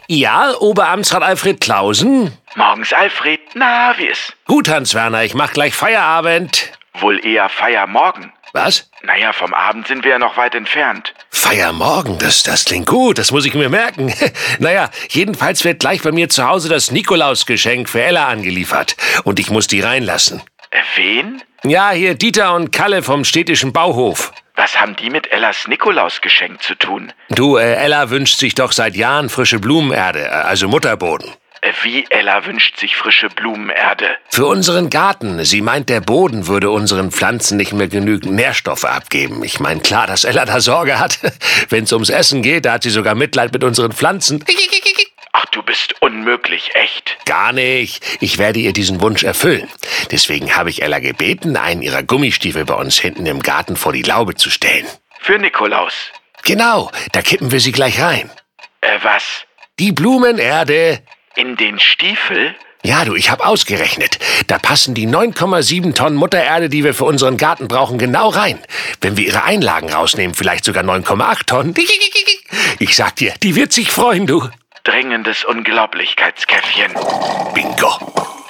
Ja, Oberamtsrat Alfred Clausen? Morgens, Alfred. Na, wie ist? Gut, Hans-Werner, ich mach gleich Feierabend. Wohl eher Feiermorgen. Was? Naja, vom Abend sind wir ja noch weit entfernt. Feiermorgen, das klingt gut, das muss ich mir merken. Naja, jedenfalls wird gleich bei mir zu Hause das Nikolausgeschenk für Ella angeliefert. Und ich muss die reinlassen. Wen? Ja, hier Dieter und Kalle vom städtischen Bauhof. Was haben die mit Ellas Nikolausgeschenk zu tun? Du, Ella wünscht sich doch seit Jahren frische Blumenerde, also Mutterboden. Wie Ella wünscht sich frische Blumenerde? Für unseren Garten. Sie meint, der Boden würde unseren Pflanzen nicht mehr genügend Nährstoffe abgeben. Ich meine, klar, dass Ella da Sorge hat. Wenn es ums Essen geht, da hat sie sogar Mitleid mit unseren Pflanzen. Ach, du bist unmöglich, echt. Gar nicht. Ich werde ihr diesen Wunsch erfüllen. Deswegen habe ich Ella gebeten, einen ihrer Gummistiefel bei uns hinten im Garten vor die Laube zu stellen. Für Nikolaus. Genau, da kippen wir sie gleich rein. Was? Die Blumenerde. In den Stiefel? Ja, du, ich habe ausgerechnet. Da passen die 9,7 Tonnen Muttererde, die wir für unseren Garten brauchen, genau rein. Wenn wir ihre Einlagen rausnehmen, vielleicht sogar 9,8 Tonnen. Ich sag dir, die wird sich freuen, du. Drängendes Unglaublichkeitskäffchen. Bingo.